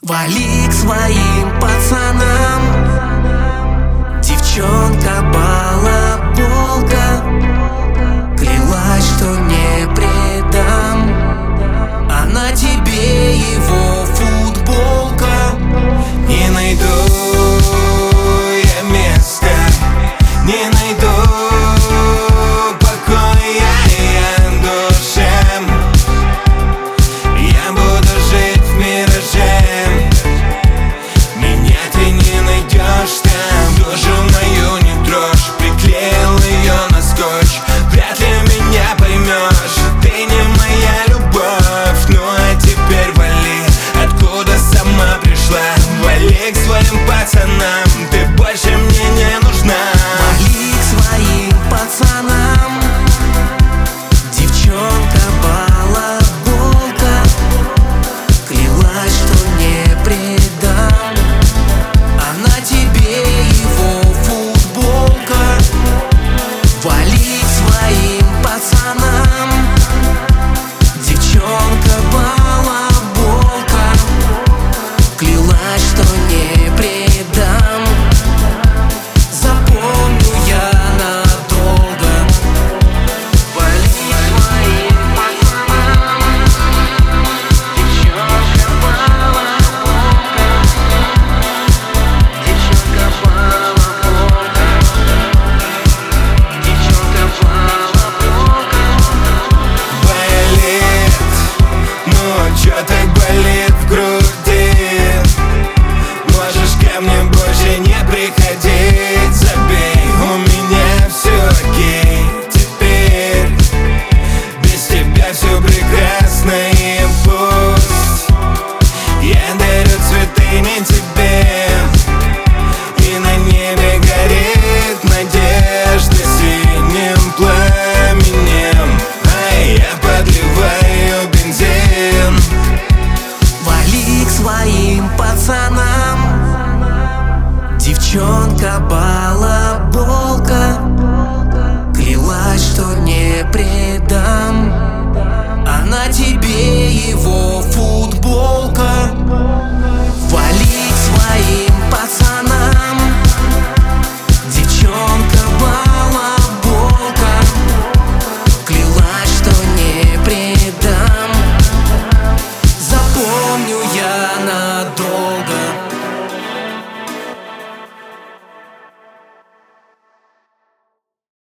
Вали к своим пацанам, девчонка балаболка, клялась, что не предам, а на тебе его футболка. Не найду я места, не найду покоя я душе. Я буду жить в мираже, меня ты не найдешь там. Душу мою не трожь, приклеил ее на скотч. Вряд ли меня поймешь, ты не моя любовь. Ну а теперь вали, откуда сама пришла. Вали к своим пацанам.